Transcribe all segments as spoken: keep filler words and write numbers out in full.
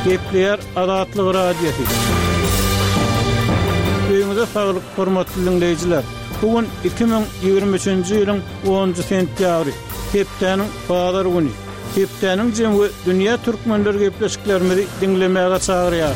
Gepleyer Azatlyk radiosu. Öýüňizde saglyk, hormatly dinleýijiler. Bugün iki bin ýygrimi üçinji ýylyň onunjy sentýabry, hepdeniň bazar güni. Hepdeniň jemgy dünýä türkmenleri gepleşiklerimizi dinlemäge çagyrýar.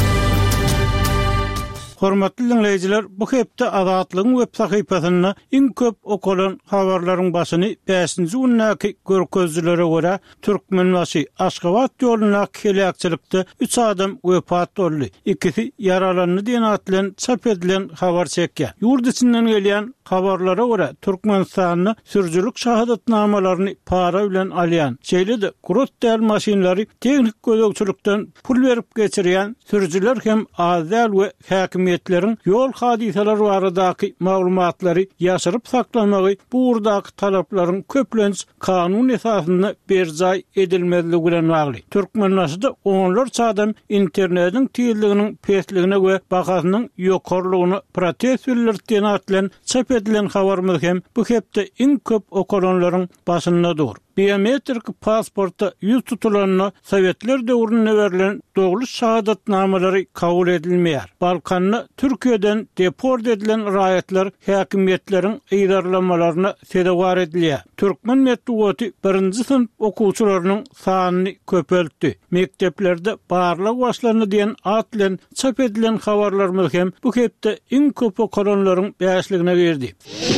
Hormatly dinleýijiler, bu hepde Azatlygyň web sahypasyna iň köp okulan habarlaryň başyny beşinji günnäki görkezlere görä Türkmenbaşy Aşgabat ýoluna kelekçilikde üç adam wepat boldy. İkisi yaralandy diýen atlan çap edilen habar çekýär. Ýurt içinden gelýän habarlara görä Türkmenistanyň sürjülük şahadatnamalaryny para bilen alýan, şeýle-de grot däl maşinlary teknik gözegçilikden pul berip geçirýän sürjüler hem azal we häkimiýetleriň ýol hadiseleri baradaky maglumatlary ýaşyryp saklamagy bu urdaky talaplaryň köplenç kanun esasyna berjay edilmezligi bilen bagly. Türkmenbaşyda onlarca adam internetiň tiýildiginiň pesligine we bakasynyň ýokarlygyny protest bildirdiýen atlan çap edilen habarymyz hem bu hepde iň köp okulanlaryň başyndadyr. Biometrik pasporta yüz tutulanyna Sowetler döwründe berilen dogly şahadatnamalary kabul edilmeýär. Balkanny Türkiýeden deport edilen raýatlar häkimiýetleriň ýydarlamalaryna sebäp edilýär. Türkmen medeniýeti birinji sınıf okuwçylarynyň sanyny köpeltdi. Mekteplerde barlyk başlanyny diýen at bilen çap edilen habarlarymyz hem bu hepde iň köp okulanlaryň beşligine girdi.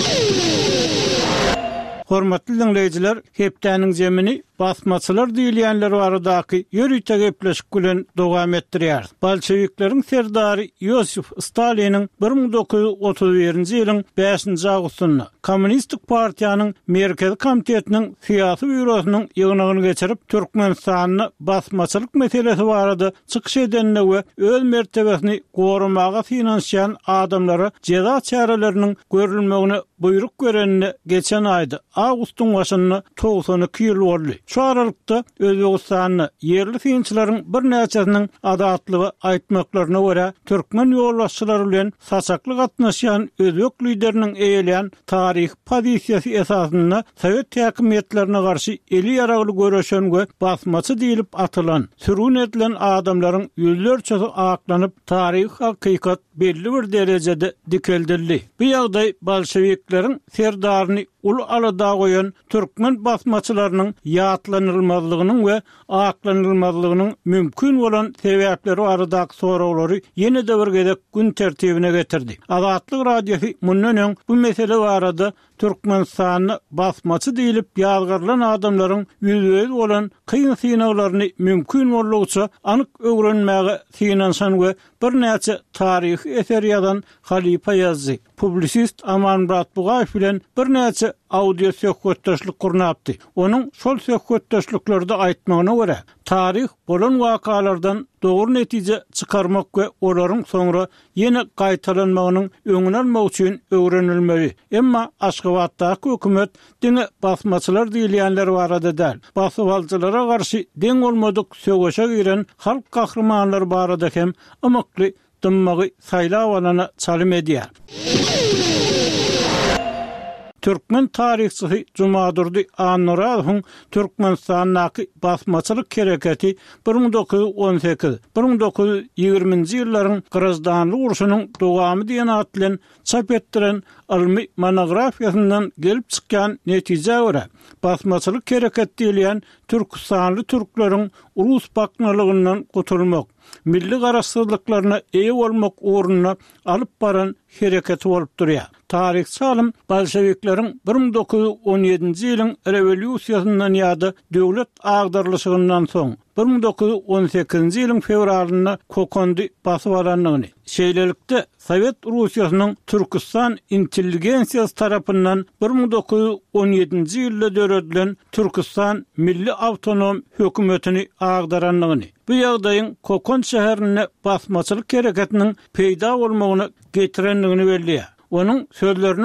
Hormatly dinleýijiler, hepdeniň jemini basmaçylar diýilýänler baradaky ýörüýte gepleşik bilen dowam etdirýär. Bolşewikleriň serdary Yosif Staliniň bir ming dokuz ýuz otuz birinji ýylyň beşinji awgustyna Kommunistik partiýanyň Merkezi komitetiniň syýasy bürosynyň ýygynyny geçirip Türkmenistanyny basmaçylyk meselesi barada çykyş edenne we öz mertebesini gorumaga finansiýan adamlara ceza çäreleriniň görülmegine buyruk görenine geçen aýda awgustyň başyny doksan iki ýyl boldy. Şu aralykda Özbegistanyny yerli synçylaryň bir näçesiniň adatlygy aýtmaklaryna görä türkmen ýolbaşçylary bilen saçakly gatnaşýan özbek lideriniň eýelýän taryh pozisiýasy esasyna Sowet häkimiýetlerine garşy eli ýaragly görüşen we basmaçy diýilip atylan, sürgün edilen adamlaryň ýüzlerçesi aklanyp taryh hakykat belli bir derejede dikeldirdi. Bu ýagdaý bolşewikleriň serdaryny ul alada goýan türkmen basmaçylarynyň ýatlanylmazlygynyň we aklanylmazlygynyň mümkin bolan sebäpleri baradaky soraglary ýene-de bir gezek gün tertibine getirdi. Azatlyk radiosu mundan öň bu mesele barada Türkmenistanyny basmaçy diýilip ýazgyrylan adamlaryň ýüzüňiz bolan kıyın synaglaryny mümkin bolýarça anyk öwrenmäge synansan we bir näçe taryhy eser ýazan Halipa ýazdy. Publisist Amanmurat Bugaýew bilen bir näçe audio söhbetdeşlik gurnapdy. Onuň şol söhbetdeşliklerde aýtmagyna görä, taryh bolan wakalardan dogry netije çykarmak we olaryň soňra ýene gaýtalanmagynyň öňüne almak üçin öwrenilmeli. Emma Aşgabatdaky hökümet diňe basmaçylar diýilýänler barada däl. Basmaçylara garşy deň bolmadyk söwüşe giren halk gahrmanlary barada hem amakly dymmagy saýlap alana çalym edýär. Türkmen tarihçisi Jumadurdy Anuradowyň Türkmenistanyň basmaçylyk hereketi bir ming dokuz ýuz on sekiz - bir ming dokuz ýuz ýigriminji ýyllaryň Gyrgyzstanly urşunyň dowamy diýen at bilen çap etdiren ilmi monografiýasyndan gelip çykýan netije görä basmaçylyk hereketi diýilýän Türkistanly türkleriň urus baknalygyndan gutulmak, milli garaşsyzlyklaryna eýe bolmak uğruna alyp baran hereketi bolup durýar. Tarihçi alim bolşewikleriň bir ming dokuz ýuz on ýedinji ýylyň rewolýusiýasyndan ýa-da döwlet agdarlyşygynyň soň bir ming dokuz ýuz on sekizinji ýylyň fevralyna Kokondy basyp alanlygyny, şeýlelikde Sowet Russiýasynyň Türkistan intelligensiýasy tarapyndan bir ming dokuz ýuz on ýedinji ýylda döredilen Türkistan milli awtonom hökümetini agdaranlygyny, bu ýagdaýyň Kokon şäherine basmaçylyk hereketiniň peýda bolmagyny getirenligini belliýär. Onun sözlerine göre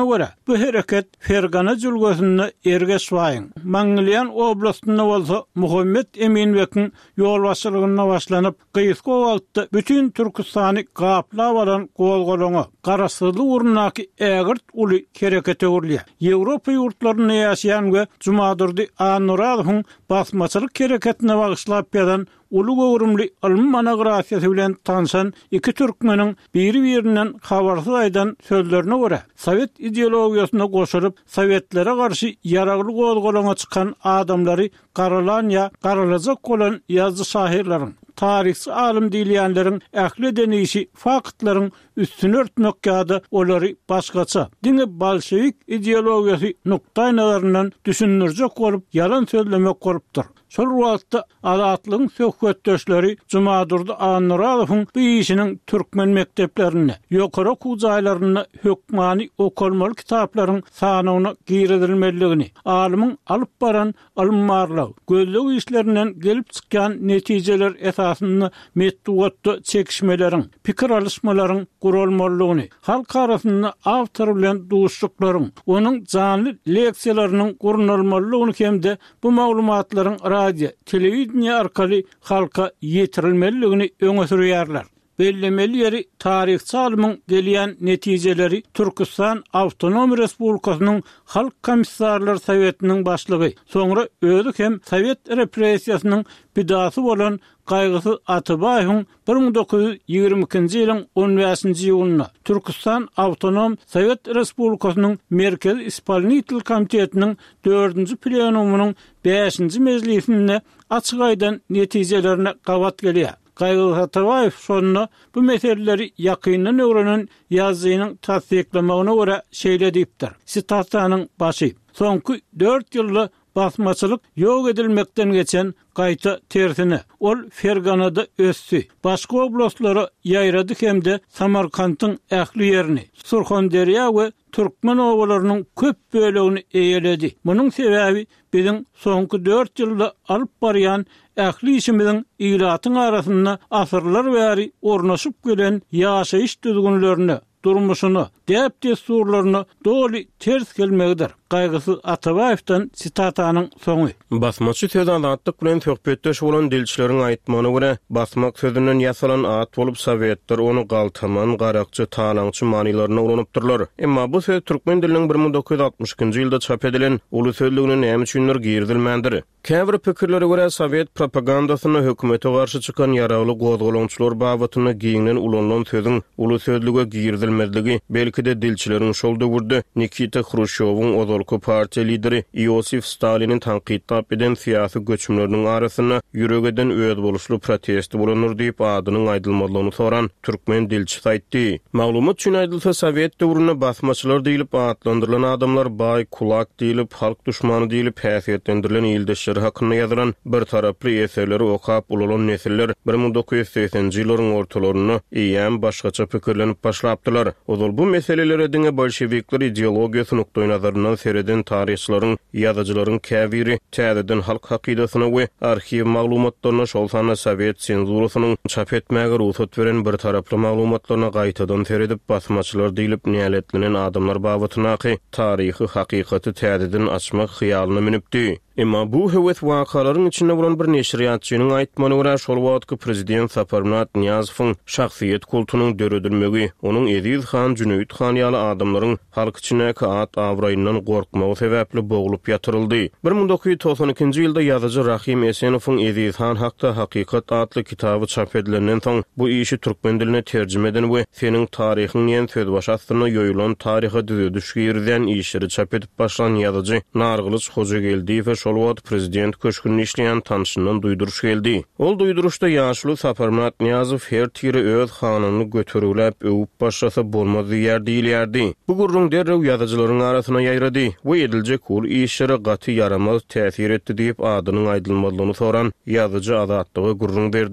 Bu hereket Fergana jülgösünde ergeç baýyn. Manglyan oblastynda bolsa Muhammed Eminbekiň ýol başçylygyna başlanyp Gyýyska owaltda bütün Türkistany gaplap alan golgoloňa garasyly urnaky ägirt uly kerekete urlýar. Ýewropa ýurtlaryna ýaşaýan we Jumadyrdy Anuradowyň basmaçylyk kereketine bagyşlap ýadan ulu gowrumly ilm monografiýasy bilen tanşan iki türkmeniň biri-birinden habarsyz aýdan sözlerine görä, Sowet ideologiýasyna goşulyp Sowetlere garşy ýaragly golgoloňa çykan adamlary garalan ýa garalajak bolan ýazgy şahyrlaryň, tarihçi alim diýilýänleriň ähli denişi faktlaryň üstüne örtmek ýa-da olary başgaça diňe bolşewik ideologiýasy nukta nazaryndan düşünürjek bolup ýalan sözlemek bolupdyr. Şol wagtda adatlygyň söhbetdeşleri Jumadyrdy Anuradowyň bu işiniň türkmen mekteplerine, ýokary okuw jaýlaryna hökmany okulmaly kitaplaryň sanawyna giridilmeligini, alymyň alyp baran alymmarlyk, gözlegi işlerinden gelip çykýan netijeler esasynda metduatda çekişmeleriň, pikir alışmalaryň gurulmalygyny, halk arasynda awtor bilen duşluklaryň, onuň janly leksiýalarynyň gurulmalygyny hemde bu maglumatlaryň radio, telewiziýa arkaly halka ýetirilmeligini öňe sürýärler. Bellemeli ýeri tarihçi alymyň gelýän netijeleri Türkistan Awtonom Respublikasynyň Halk Komissarlar Sowetiniň başlygy, soňra özü hem Sowet repressiýasynyň bidasy bolan Gaýgysy Atabaýewiň bir miň dokuz ýüz ýigirme ikinji ýylyň on beşinji ýylyna Türkistan Awtonom Sowet Respublikasynyň Merkezi Ispolinitel Komitetiniň dördünji plenumynyň beşinji mejlisinde açyk aýdan netijelerine gawat gelýär. Gaýgysy Atabaýew şonda bu meseleleri ýakyndan öwrenen ýazynyň tasdiklamagyna görä şeýle diýipdir. Sitatatyň başy: "Soňky dört ýylda basmaçylyk ýok edilmekden geçen gaýta tersine ol Ferganada össü. Başga oblastlara ýaýrady hemde Samarkandyň ähli ýerini, Surxondarýa we Türkmen owalarynyň köp bölegini eýeledi. Munyň sebäbi biziň soňky dört ýylda alyp barýan ähli işimiziň ýylatyň arasynda asyrlar bäri ornaşyp gelen ýaşaýyş düzgünlerini, durmuşyny, dep desturlaryny doli ters gelmegdir." Gaýgysy Atabaýewden sitatatyň soňy. Basmaçy söz adatlyk bilen söhbetdeş bolan dilçileriň aýtmagyna görä, basmak sözünden ýasalan at bolup Sowetler onu galtaman, garakçy, talaňçy manylaryna uranypdyrlar. Emma bu söz türkmen diliniň bir miň dokuz ýüz altymyş ikinji ýylda çap edilen uly sözlügine näme üçindir girdilmändir. Käbir pikirlere görä Sowet propagandasyna hökümete garşy çykan ýaragly gozgolonçylar babatyna giňlen ulanlan sözüň uly sözlüge girdilmezligi belki de dilçileriň şol döwürde Nikita Khrushchevň ozalky partiýa lideri Iosif Stalinin tanqidlap eden syýasy göçümleriniň arasyna ýüregeden öýed boluşly protesti bolanur diýip adynyň aýdylmalygyny soran türkmen dilçi aýtdy. Maglumat üçin aýdylsa Sowet döwrüne basmaçylar diýilip atlandyrylan adamlar bay kulak diýilip halk düşmany diýilip häsiýetlendirilen ýyldaşlary hakyna ýazylan bir taraply eserleri okap ulalan nesiller bir miň dokuz ýüz seksenji ýyllaryň ortalaryna eýem başgaça pikirlenip başlapdylar. Ozal bu meselelere diňe bolşewikler ideologiýasy nukdaýy nazaryndan sereden tarihçilaryň, ýazyjylaryň käbiri täzeden halk hakydasyna we arxiw maglumatlaryna şol sany Sowet senzurasynyň çap etmäge ruhsat beren bir taraply maglumatlaryna gaýtadan seredip basmaçylar diýilip niýaletlenen adamlar babatyna taryhy hakykaty täzeden açmak hyýalyna minipdi. Emma bu hewet wakalaryň içinde bolan bir neşriýatçynyň aýtmagyna görä şol wagtky prezident Saparmat Niýazowyň şahsiýet kultunyň döredilmegi, onuň Ediz Han, Cüneyt Han ýaly adamlaryň halk içine at awraýyndan gorkmagy sebäpli boglup ýatyryldy. bir miň dokuz ýüz toksan ikinji ýylda ýazyjy Rahim Esenowyň Ediz Han hakda hakykat adly kitaby çap edilenden soň bu işi türkmen diline terjime eden we seniň taryhyň ýen söz başastyna ýoýulan taryha düzüdüş girden işleri çap edip başlan ýazyjy Nargylyç Hojageldiýew we şol wagt prezident köşkünde işleýän tanşyndan duýduruş geldi. Ol duýduruşda ýaşly Saparmat Niýazow her tiri öz hanyny götürülip öwüp başlasa bolmaz ýer diýilýärdi. Bu gurrun derrew ýazyjylaryň arasyna ýaýrady we ediljek ul işlere gaty yaramaz täsir etdi diýip adynyň aýdylmalygyny soran ýazyjy azatlygy gurrun berdi.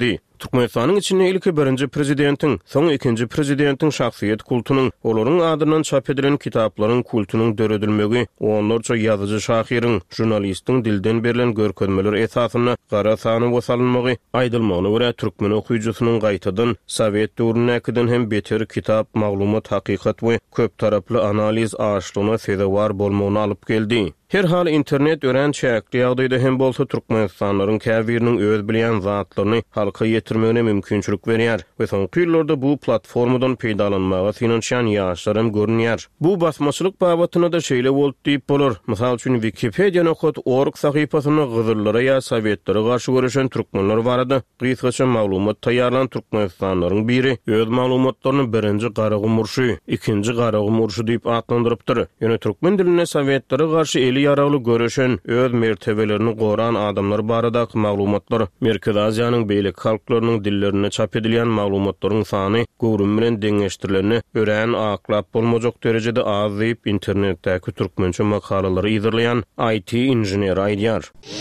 Türkmenistanyň içinde ilki birinci prezidentin, soň ikinji prezidentin şahsiýet kultunyň, olaryň adyndan çap edilen kitaplaryň kultunyň döredilmegi, onlarça ýazyjy şahyryň, jurnalistiň dilden berilen görkezmeler esasyna gara sany bosalynmagy aýdylmagyna görä türkmen okuyucusynyň gaýtadan Sowet döwründäkiden hem beter kitap, maglumat, hakykat we köp taraply analiz aşlygyna sezewar bolmagyny alyp geldi. Her hal internet ören çäkli ýagdaýda hem bolsa türkmenistanyň käbiriniň öz bilýän zatlaryny halka ýetirmegine mümkinçilik berýär we soňky ýyllarda bu platformadan peýdalanmaga finansiýan ýaşlarym görünýär. Bu basmaçylyk babatyna da şeýle bolup diýip bolar. Mysal üçin Wikipedia nokta org sahypasyna gyzyllara ýa Sowetlara garşy görüşen türkmenler barada gysgaça maglumat taýýarlan türkmenistanyň biri öz maglumatlaryny birinji garagy murşy, ikinji garagy murşy diýip atlandyrypdyr. Ýöne türkmen diline Sowetlara garşy eli ýaragly görüşen öz mertebelerini goran adamlar baradaky maglumatlar Merkez Aziýanyň beýlik halklarynyň dillerine çap edilýän maglumatlaryň sany gowrum bilen deňeşdirileni ören aklap bolmajak derejede az diýip internetdäki türkmençe makalary ýazýan I T inженер aýdýar.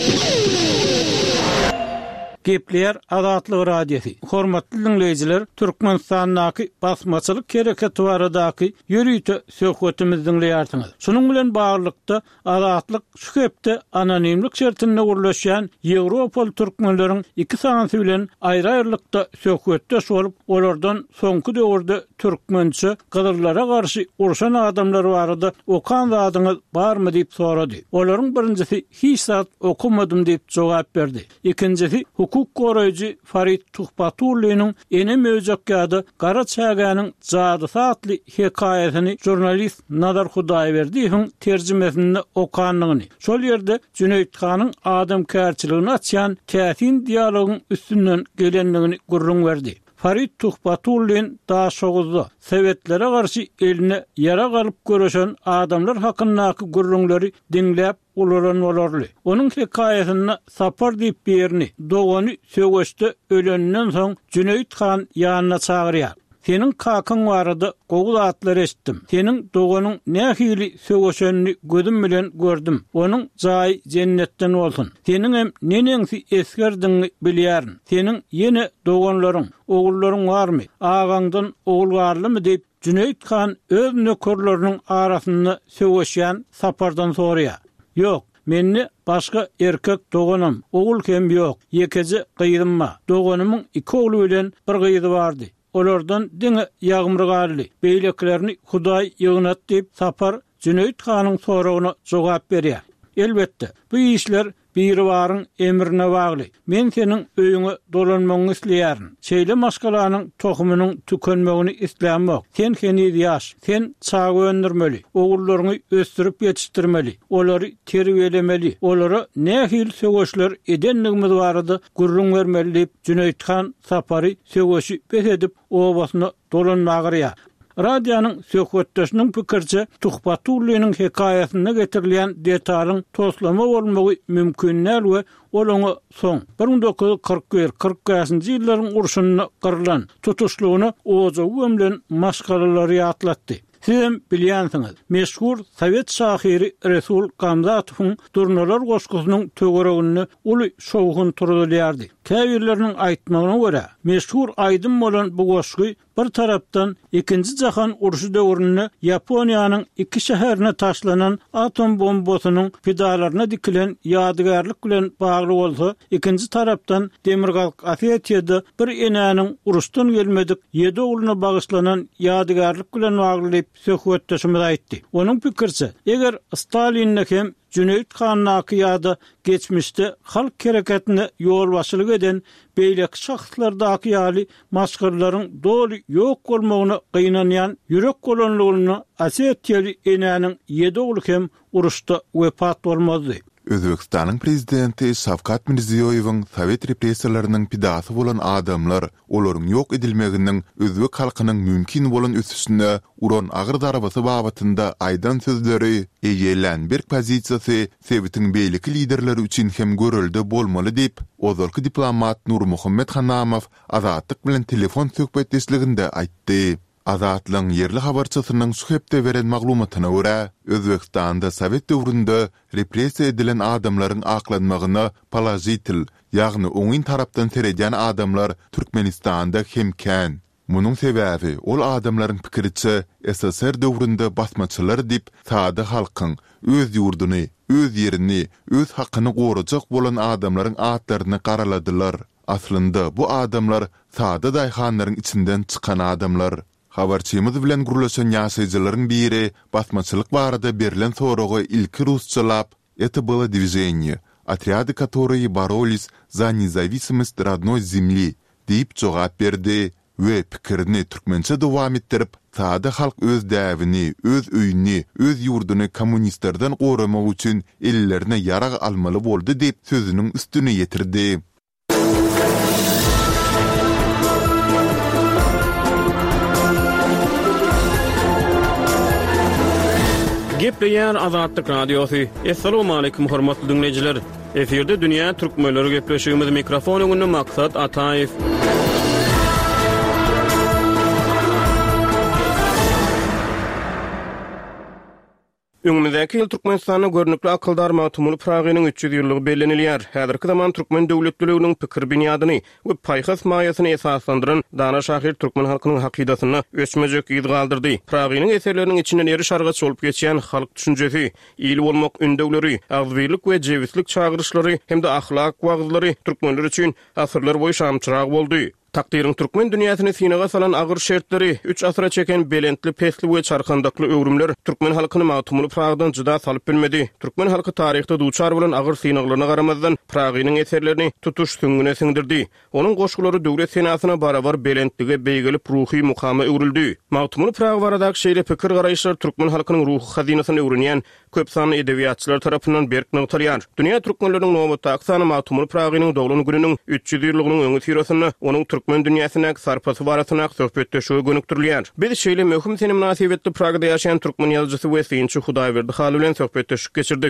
Gepler Azatlyk radiosi. Hormatly dinleýijiler, Türkmenistanyň basmaçylyk kereketi baradaky ýürüýte söhbetimizi dinleýärsiňiz. Şunuň bilen baglykda Azatlyk şu hepde anonimlik şertinde gurulýan Ýewropal türkmenleriň iki sanaty bilen aýry-aýrylykda söhbetdeş bolup, olardan soňky döwürde türkmençe gydyrlara garşy urşan adamlar barada okan zadyňyz barmy diýip sorady. Olaryň birincisi hiç zat okumadym diýip jogap berdi. İkincisi hukuk goraýjy Farid Tuhpaturlynyň ene möjekkäde Gara Çägäniň Jady Satly hekaýasyny jurnalist Nadar Hudaýberdiýewiň terjimesinde okanlygyny. Şol ýerde Cüneyt Hanyň adam kärçiligini açýan täsin dialogyň üstünden gelenligini gurrun berdi. Farid Tuhpaturlyn da şoguzda Sowetlere garşy eline ýara galyp görüşen adamlar hakyndaky gurrunlary dinläp ularan bolarly. Onuň hekaýasyny sapar diýip berni, dogany söwüşde ölenden soň Cüneyt Han ýanyna çagyrýar. Senin kakyň barada gowul atlar eşitdim. Senin doganyň nähili söwüşenini gözüm bilen gördüm. Onuň jaý jennetden bolsun. Senin hem neneňsi eskerdiňi bilýärin. Senin ýene doganlaryň, ogullaryň barmy? Agaňdan ogul barlymy diýip Cüneyt Han öz nökerleriniň arasynda söwüşýän sapardan sorýar. Ýok, menne başga erkek doganam, ogul hem ýok. Ýekeci gyýdymma. Doganymyň iki oguly bilen bir gyýdy bardy. Olardan diňe ýagmyrgaly. Beýleklerini Hudaý ýygnat diýip sapar Cüneyt Hanyň soragyna jogap berýär. Elbetde, bu işler biri baryň emrine bagly. Men seniň öýüňe dolanmagyny isleýärin. Şeýle maşgalanyň tohumynyň tükenmegini islämok. Sen heniz ýaş, sen çagy öndürmeli, ogullaryňy östürip ýetişdirmeli, olary terbiýelemeli, olara nähil söwüşler edenligimiz barada gurrun bermeli diýip Cüneyt Han sapary söwüşi besedip obasyna dolanmagyrýar. Radiyanyň söhbetdeşiniň pikirçe Tuhpaturlynyň hekaýasyna getirilýän detalyň toslama bolmagy mümkin näl we olany soň bir ming dokuz ýuz kırk bir kırk beşinji ýyllaryň urşunyna gyrylan tutuşlugyny ojagy bilen maşgalary ýatlatdy. Sizem bilýänsiňiz, meşhur Sowet şahyry Resul Gamzatowyň Durnalar goşgusynyň töweregini uly şowhun turulýardy. Käbirleriniň aýtmagyna görä, meşhur aýdym bolan bu goşgy bir tarapdan ikinji jahan urşy döwründe Ýaponiýanyň iki şäherine taşlanan atom bombasynyň pedalaryna dikilen ýadygarlyk bilen bagly bolsa, ikinji tarapdan Demirgalk Osetiýada bir enäniň uruşdan gelmedik ýedi ogulyna bagyşlanan ýadygarlyk bilen bagly söhbetdeşimiz aýtdy. Onuň pikirçe, eger Stalinne hem Cüneyt Hanyň ýa-da geçmişde halk kereketine ýol başylyk eden beýlek şahslardaky ýaly maşgyrlaryň doly ýok bolmagyna gynanýan ýürek golanlygyny Osetiýaly enäniň ýedi oguly hem uruşda wepat bolmazdy. Özbekistanyň prezidenti Şawkat Mirziýoýewiň Sowet repressiýalarynyň pidasy bolan adamlar olaryň ýok edilmeginiň özbek halkynyň mümkin bolan ösüşine uran agyr darabasy babatynda aýdan sözleri eýelen bir pozisiýasy Sowetiň beýleki liderleri üçin hem görüldi bolmaly diýip ozalky diplomat Nur Muhammed Hanamow Azatlyk bilen telefon söhbetdeşliginde aýtdy. Azatlyň yerli habarçysynyň suhepde beren maglumatyna görä, Özbekistanda Sowet döwründe repressiýa edilen adamlaryň aklanmagyna palajitil, ýagny oňyn tarapdan seredýän adamlar Türkmenistanda hemkän. Munun sebäbi ol adamlaryň pikiriçe S S R döwründe basmaçylar dip sady halkyň öz ýurduny, öz ýerini, öz hakyny gorajak bolan adamlaryň atlaryny garaladylar. Aslynda bu adamlar sady daýhanlaryň içinden çykan adamlar. Habarçymyz bilen gurlaşan ýaşaýjylaryň biri basmaçylyk barada berilen soragy ilki rusçalap, это было движение, отряды, которые боролись за независимость родной земли, diýip jogap berdi we pikirini türkmençe dowam etdirip, sady halk öz däwini, öz öýüni, öz ýurduny kommunistlerden goramak üçin ellerine ýarag almaly boldy diýip sözüniň üstüne ýetirdi. Gepleýär Azatlyk Radiosu. Assalamu alaykum hormatly dinleýijiler. Eferde dünýä türkmenleri gepleşýümiz mikrofon öňünde maksat Ataýew. Öňümüzdäki ýyl Türkmenistanyň görnükli akıldar Matumuly Pragynyň üç ýüz ýyllygy bellenilýär. Häzirki zaman türkmen döwletçiliginiň pikir binýadyny we paýhas maýasyny esaslandyran dana şahyr türkmen halkynyň hakydatyny öçmejek ýyl galdyrdy. Pragynyň eserleriniň içinden eri şargaç bolup geçýän halk düşünjesi, ýyl bolmak ündewleri, agzbylyk we jewitlik çagyryşlary hemde ahlak wagzlary türkmenler üçin asyrlar boýy şamçyrak boldy. Takdirin türkmen dünýäsini sinaga salan agyr şertleri, üç asra çeken belentli, pesli we çarkandakly öwrümler türkmen halkyny Matumuly Pragdan juda salyp bilmedi. Türkmen halky taryhda duçar bolan agyr sinaglaryna garamazdan Pragynyň eserlerini tutuş süňüne siňdirdi. Onuň goşgulary döwlet senatyna barabar belentlige beýgelip ruhy mukama öwrüldi. Matumuly Prag baradaky şeýle pikir garaýşlar türkmen halkynyň ruhy hazinasyny öwrenýän köp sanly edebiýatçylar tarapyndan berk nagtarýar. Dünýä türkmenläriniň nomaty aksany Matumuly Pragynyň dowlany gününiň üç ýüz ýyllygynyň öňü sirasyny onuň türkmen dünýäsine sarpasy barasyna söhbetdeşigi gönükdirýär. Biz şeýle möhüm seni münasibetli Pragda ýaşaýan türkmen ýazgysy we synçy Hudaýberdi Haly bilen söhbetdeşik geçirdik.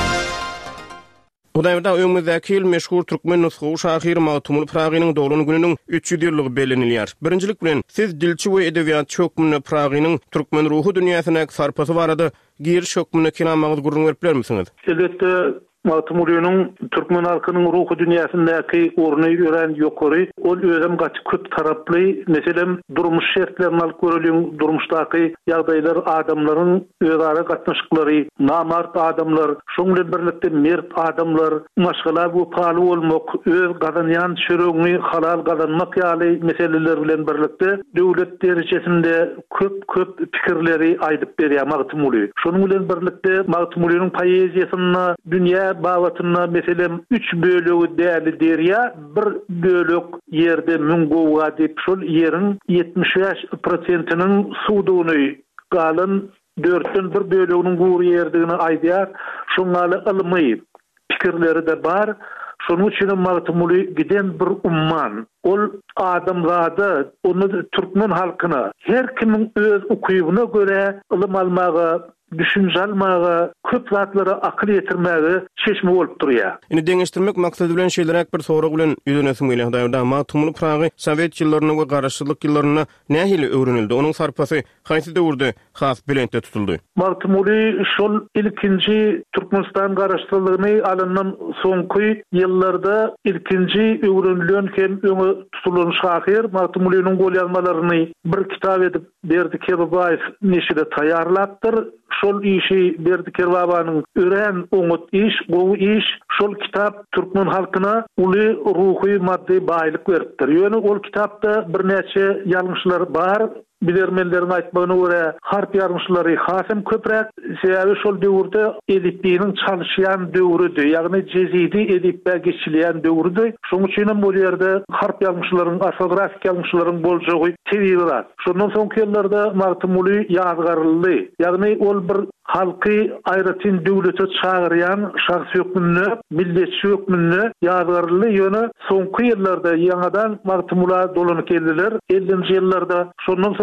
Hudaýberdi öňümüzdäki ýyl meşhur türkmen nusxawy şahyr Matumuly Pragynyň dowlany gününiň üç ýüz ýyllygy bellenilýär. Birinjilik bilen siz dilçi we edebiýatçy hökmüne Pragynyň türkmen ruhy dünýäsine sarpasy barada gir şökmüne kinamagy gurrun berip bermisiniz? Elbetde Matumulynyň türkmen halkynyň ruhy dünýäsindäki orny gören ýokary, ol özem gaçyp köp taraply, meselem durmuş şertlerini alyp görülen durmuşdaky ýagdaýlar, adamlaryň özara gatnaşyklary, namart adamlar, şoň bilen birlikde mert adamlar, maşgala bu paly bolmak, öz gazanýan çöreğini halal gazanmak ýaly meseleler bilen birlikde döwlet derejesinde köp köp pikirleri aýdyp berýär Matumuly. Şonuň bilen birlikde Matumulynyň poeziýasyna dünýä bawatyna meselem üç bölegi däli derýär, bir bölek ýerde müngowga diýip şol ýeriň ýetmiş beş prosentynyň suwduny galan dörtten bir böleginiň gury ýerdigini aýdýar. Şoňaly ilmi pikirleri de bar. Şonuň üçin Matumuly giden bir umman. Ol adamzada, onu türkmen halkyna her kimiň öz ukybyna göre ilim almagy, düşünje almagy, köp zatlary akyl ýetirmägi çeşme bolup durýar. Indi deňeşdirmek maksady bilen şeýlerek bir sorag bilen ýüzenesiň gelýär. Matumuly Pragy Sowet ýyllaryna we garaşçylyk ýyllaryna nähili öwrenildi? Onuň sarpasy haýsy döwürde has bilente tutuldy? Matumuly şol ilkinji Türkmenistan garaşçylygyny alandan soňky ýyllarda ilkinji öwrenilen hem öňe tutulan şahyr Matumulynyň golýazmalaryny bir kitap edip berdi Kerbaýew neşide taýýarlapdyr. Şol işi berdi Kerbabanyň ören oňut iş, gowy iş, şol kitap türkmen halkyna uly ruhy maddi baýlyk beripdir. Ýöne ol kitapda bir näçe ýalňyşlar bar. Bilermenleriň aýtmagyna görä, harp ýarmyşlary hasam köprek, sebäbi şol döwürde edipdiňiň çalyşýan döwrüdi, ýagny jezidi edipde geçilýän döwrüdi. Şoň üçin bu ýerde harp ýarmyşlaryň, ortografik ýarmyşlaryň boljagy tebiýat. Şondan soňky ýyllarda Matumuly ýazgarly, ýagny ol bir halky aýratyn döwlete çagyrýan şahsy hökmünde, milletçi hökmünde ýazgarly ýöne soňky ýyllarda ýaňadan Matumuly dolany keldiler. ellinji ýyllarda şondan soň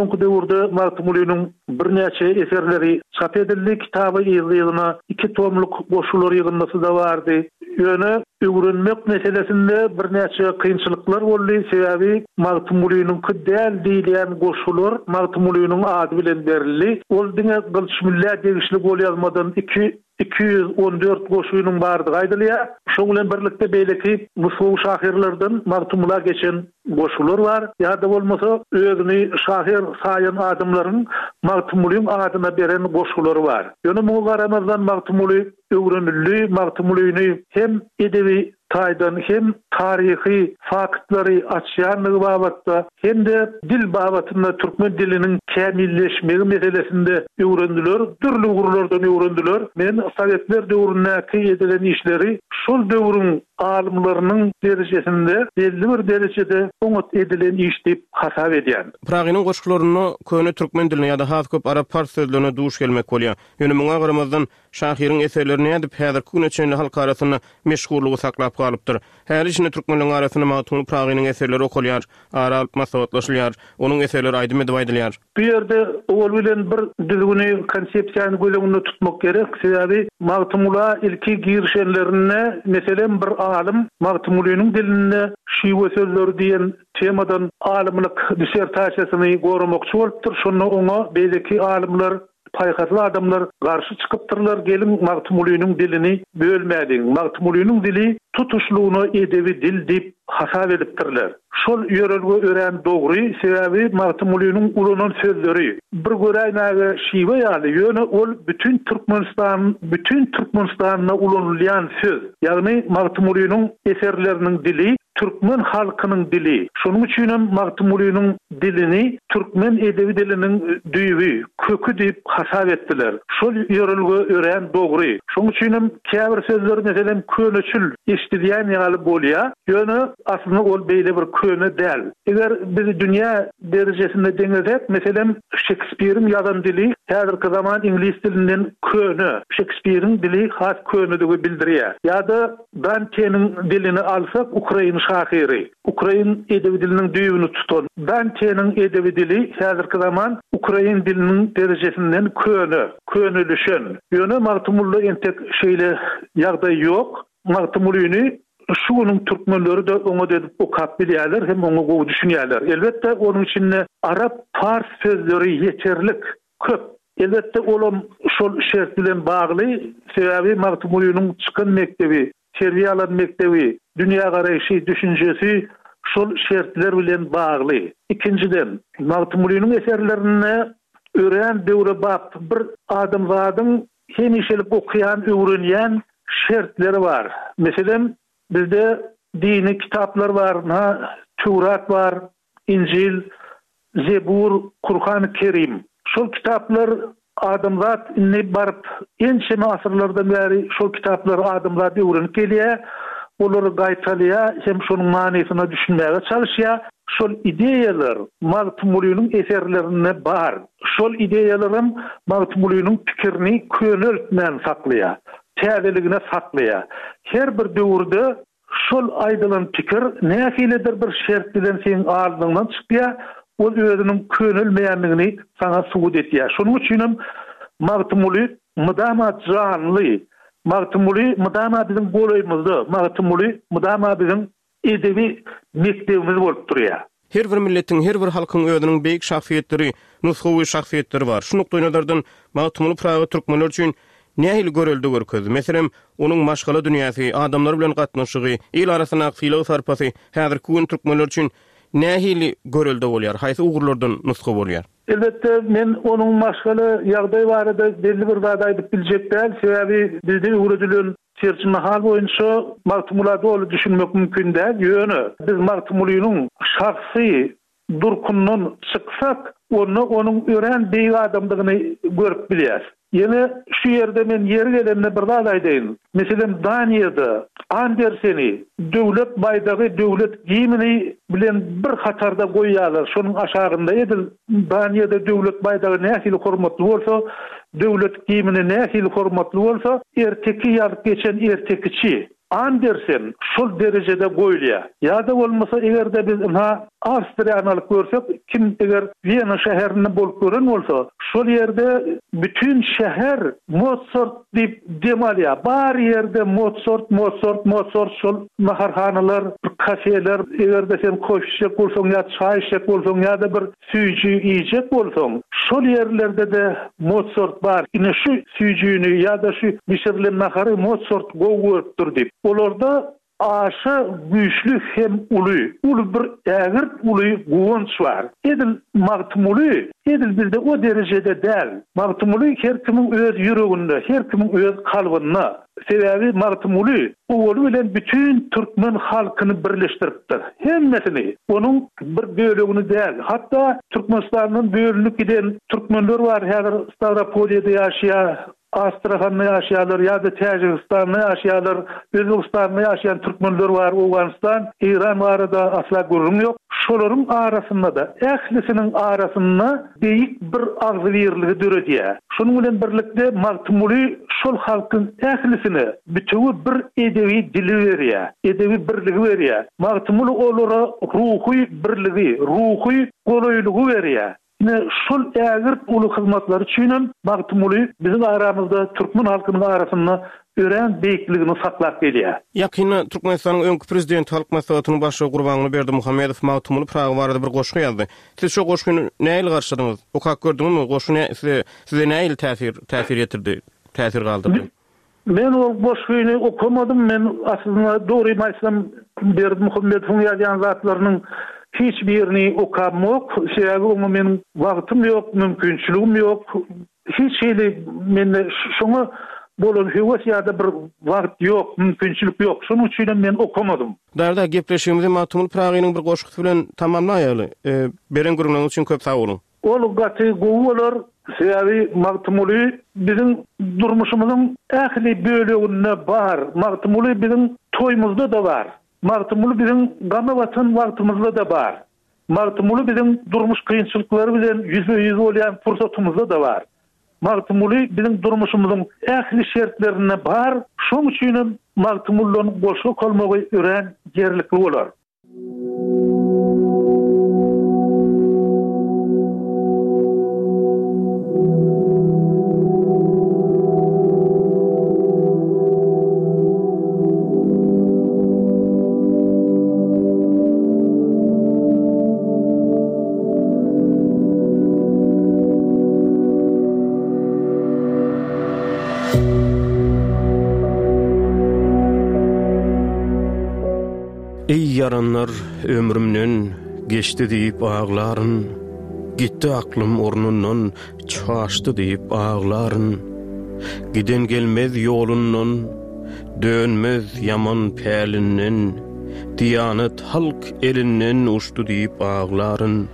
soňky döwürde Magtumulynyň birnäçe eserleri çap edildi. Kitabı ýylyna iki tomluk goşular ýygnasy da bardy. Ýöne öwrenmek meselesinde birnäçe kynçylyklar boldy. Sebäbi Magtumulynyň kıdäl diýilen goşular Magtumulynyň ady bilen berildi. Ol diňe gylçmylla degişli bolýalmadan iki iki yüz on dört goşunyň bardygy aýdylýar. Şoň bilen birlikde beýleki musul şahirlerden Magtumula geçen goşular var. Ýa-da bolmasa özüni şahir saýan adamlaryň Magtumulyň adyna beren goşulary var. Ýöne muňa garamazdan Magtumuly öwrenildi. Magtumulyny hem edebi taýdan hem tarihi faktlary açýanlygy babatda hem de dil babatynda türkmen diliniň kämilleşmegi meselesinde öwrendiler. Türlü gurlardan öwrendiler. Men Sowetler döwründäki edilen işleri şol döwrüň alımlarynyň derejesinde belli bir derejede oňat edilen iş diýip hasap edýär. Pragynyň goşgularyny köne türkmen diline ýa-da has köp arap fars sözlerine duş gelmek bolýar. Ýöne muňa garamazdan şahyryň eserlerini edip häzir küneçende halk arasyna meşgullygy saklap galypdyr. Her işini türkmenliň arasyna Magtumuly Pragynyň eserleri okulýar, arap maslahatlaşylýar, onuň eserleri aýdym edip aýdylýar. Bu ýerde ol bilen bir düzgüni konsepsiýany göleginde tutmak gerek. Sebäbi Magtumula ilki girişenlerine meselen bir alim Magtumulynyň dilinde şiwe sözleri diýen temadan alimlik dissertasiýasyny gormakçy bolupdyr. Şonu oňa beýleki alimler paýhazly adamlar garşy çykypdyrlar, gelin Magtumulynyň dilini bölmädiň. Magtumulynyň dili tutuşlugyny edebi dil diýip hasap edipdirler. Şol ýörelge ören dogry, sebäbi Magtumulynyň ulunan sözleri bir göräýnäge şiwe ýaly ýöne ol bütün Türkmenistan, bütün Türkmenistanyna ulanylýan söz. Ýagny Magtumulynyň eserleriniň dili Türkmen halkynyň dili. Şonuň üçin hem Magtumulynyň dilini Türkmen edebi diliniň düýbi, kökü diýip hasap etdiler. Şol ýörelge ören dogry. Şonuň üçin hem käbir sözler meselen köneçil eşdilýän ýaly bolýar. Ýöne aslında ol beýle bir köne däl. Eger biz dünýä derejesinde deňersek, meselen Shakespeare'in ýazan dili häzirki zaman ingliz dilinden köne. Shakespeare'in dili has könedigi bildirýär. Ýa-da Dante'niň dilini alsak, Ukraina şahyry, Ukrain edebi diliniň düýbüni tutan Dante'niň edebi dili häzirki zaman Ukrain diliniň derejesinde köne, könelişen. Ýöne Magtumuly entek şeýle ýagdaý ýok. Magtumulyny şunyň türkmenleri de oňa dedip okap bilýärler, hem oňa gowy düşünýärler. Elbetde onuň içinde arap fars sözleri ýeterlik köp. Elbetde olam şol şert bilen bagly, sebäbi Magtumulynyň çykyn mektebi, terbiýe alan mektebi, dünýä garaýşy, düşünjesi şol şertler bilen bagly. İkinciden, Magtumulynyň eserlerine ören döwre bap bir adamzadyň hemişelik okuyan, öwrenýän şertleri var. Meselen bizde dini kitaplar var, ha, Tevrat var, İncil, Zebur, Kur'an-ı Kerim. Şol kitaplar adamzat ne barıp ençeme asırlardan beri şol kitaplar adamzat öwrenip gelýär. Olary gaýtalýar, hem şonuň manysyna düşünmäge çalışýar. Şol ideýalar Magtumulynyň eserlerinde bar. Şol ideýalaryň Magtumulynyň pikirini köneltmän saklýar, täzeligine saklýar. Her bir döwürde şol aýdylan pikir nähilidir bir şert bilen seň aldyňdan çykýar, ol özüniň könelmeýänligini sana subut etýär. Şonuň üçin hem Magtumuly mudama canly, Magtumuly mudama bizim goýymyzda, Magtumuly mudama bizim edebi mektebimiz bolup durýar. Her bir milletiň, her bir halkyň özüniň beýik şahsiýetleri, nushawy şahsiýetleri bar. Şunu toýnalardan Magtumuly Praga türkmenler üçin nähili göreldi görkezdi. Meselem, onuň maşgala dünýäsi, adamlar bilen gatnaşygy, el arasyna filosof sarpasy, häzirki gün türkmenler üçin nähili göreldi bolýar? Haýsy ugurlardan nusha bolýar? Elbette men onuň maşgala ýagdaý barada belli bir zat aýdyp biljek däl. Sebäbi bizde ugurjylyň serçinme hal boýunça Magtumuly dolu düşünmek mümkin däl. Ýöne biz Magtumulynyň şahsy durkundan çyksak, onu onuň ören beýik adamdygyny görüp bilýär. Yine şu yerde men yeri gelenine bir zat aýdaýyn. Meselem Daniýada Anderseni döwlet baýdagy döwlet giyimini bilen bir hatarda goýýarlar. Şonuň aşagynda edil Daniýada döwlet baýdagy nähili hormatly bolsa, döwlet giyimini nähili hormatly bolsa, erteki ýalyp geçen ertekiçi an dersen şol derecede goýulýar. Ýa-da bolmasa egerde biz ha Awstriýany alyp görsek, kim eger Wien şäherinde bolup gören bolsa, şol ýerde bütün şäher Mozart diýip demalýar. Bar ýerde Mozart, Mozart, Mozart şol maharhanalar, kafeler, egerde sen koşy içek bolsaň ýa çaý içek bolsaň ýa-da bir süýjü iýjek bolsaň, şol ýerlerde de Mozart bar. Ine şu süýjüni ýa-da şu bişirilen nahary Mozart goýupdyr diýip. Olarda aşa güýçlü hem uly, uly bir ägirt uly goýunç bar. Edil magtumuly, edil bizde o derejede däl. Magtumuly her kimiň öz ýüreginde, her kimiň öz kalbynda. Sebebi magtumuly olu bilen bütün Türkmen halkyny birleşdiripdir. Hemmesini, onuň bir bölegini däl. Hatda Türkmenistanyň bölünip giden türkmenler bar, häzir Stavropoliýada ýaşaýar. Astrahan'da yaşayanlar ya da Tajikistan'da yaşayanlar, Özbekistan'da yaşayan Türkmenler var, Afganistan, İran var da asla gurum yok. Şoların arasında da, ehlisinin arasında deyik bir ağzıverliği dörediye. Şunun bilen birlikte Magtumuly şol halkın ehlisine bütüvü bir edebi dili veriye, edebi birliği veriye. Magtumuly olara ruhuy birliği, ruhuy goloyluğu veriye. Yine şol ägirt uly hyzmatlary üçin Magtumuly bizim aramızda Türkmen halkynyň arasynda ören beýikligini saklap gelýär. Ýakyny Türkmenistanyň öňkü prezidenti halk maslahatynyň başçy Gurbanuly Berdimuhammedow Magtumuly Praga barada bir goşgy ýazdy. Siz şu goşgyny näil garşydyňyz? Okak gördüňizmi? Goşgy size size näil täsir täsir etirdi? Täsir galdyrdy? Men o goşgyny okumadym. Men aslında dogry maýsam Berdimuhammedowyň ýazgan zatlarynyň hiç birini okam yok. Sebebi onu benim vaktim yok, mümkünçülüğüm yok. Hiç şeyle men şunu bolun heves ýa-da bir wagt yok, mümkünçülük yok. Şonuň üçin men okamadım. Darda gepleşýümizde Magtumuly Pragaňyň bir goşgy bilen tamamlaýaly. E, beren gürüňiz üçin köp sag bolun. Ol gaty goýular, sebebi Magtumuly bizim durmuşymyzyň ähli böleginde bar. Magtumuly bizim toýmuzda da bar. Magtumuly bizim gama watan wagtymyzda da bar. Magtumuly bizim durmuş kynçylyklary bilen yüzbe-yüz bolýan fursatymyzda da bar. Magtumuly bizim durmuşymyzyň ähli şertlerine bar. Şoň üçin Magtumulyň goşgy kalmagy ören yerlikli bolar. Ey yaranlar ömrümden geçti diýip ağlaryn, gitti aklym ornundan çaşdy diýip ağlaryn, giden gelmez ýolundan, dönmez yaman pälinden, diýanet halk elinden uçtu diýip ağlaryn.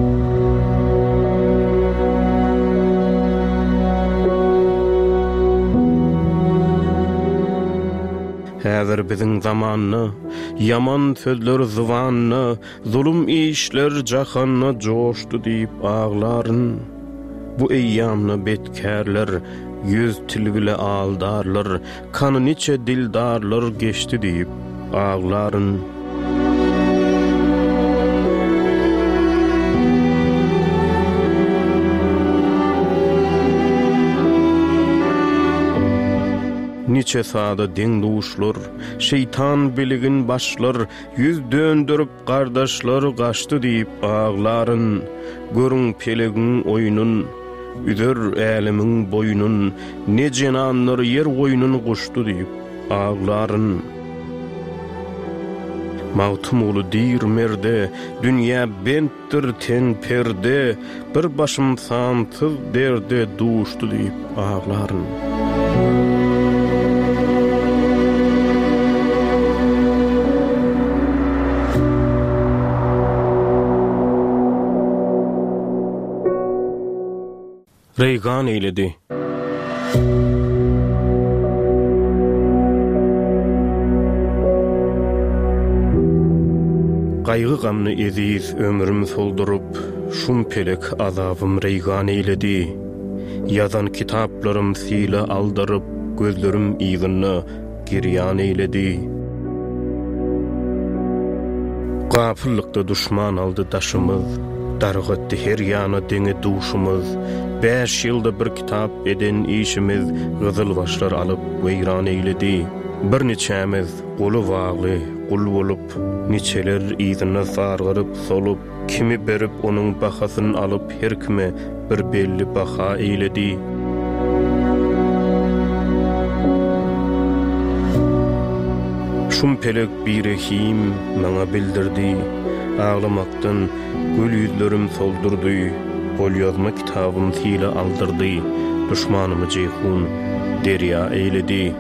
Häzir biziň zamanyny, yaman sözler zywanyny, zulüm işler jahanyna joşdy diýip ağlaryn. Bu eýýamny betkärler, yüz til bile aldarlar, kany niçe dildarlar geçti diýip ağlaryn. Niçe sada deň duşlar, şeytan biligin başlar, yüz döndürüp gardaşlar gaçdy diýip ağlaryn. Görüň pelegin oýunun, üder älimiň boýunun, ne jenanlar yer goýunun goşdy diýip ağlaryn. Magtumuly dir merde, dünýä bentdir ten perde, bir başym santyz derde duşdy diýip ağlaryn. Reygan eyledi. Gaýgy gamny eziz ömrüm soldurup, şum pelek azabym reygan eyledi. Yazan kitaplarym sile aldyryp, gözlerim ýygyny giryan eyledi. Gafırlıkta düşman aldı daşımız, dargıttı her yana denge duşumuz. Beş yılda bir kitap eden işimiz, gızıl başlar alıp veyran eyledi. Bir neçemiz golu bağlı, kul bolup, neçeler izine sargırıp solup, kimi berip onun bahasını alıp her kime bir belli baha eyledi. Şum pelek bir rehim bana bildirdi, ağlamaktan gül yüzlerim soldurdu, gol yazma kitabım tile aldırdı, düşmanımı ceyhun derya eyledi.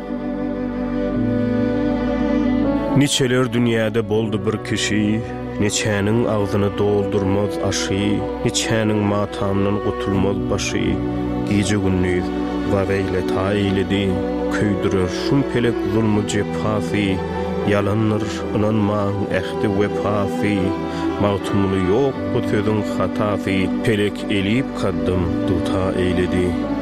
Niçeler dünyada boldu bir kişi, niçenin ağzını doldurmaz aşı, niçenin matamdan qutulmaz başı, gece gündüz vaveyle ta eyledi, köydürür şum pelek zulmü cephasi, yalanlar inanmağın ehdi vefasi, mağtumulu yok bu sözün hatasi, pelek elip kaddım duta eyledi.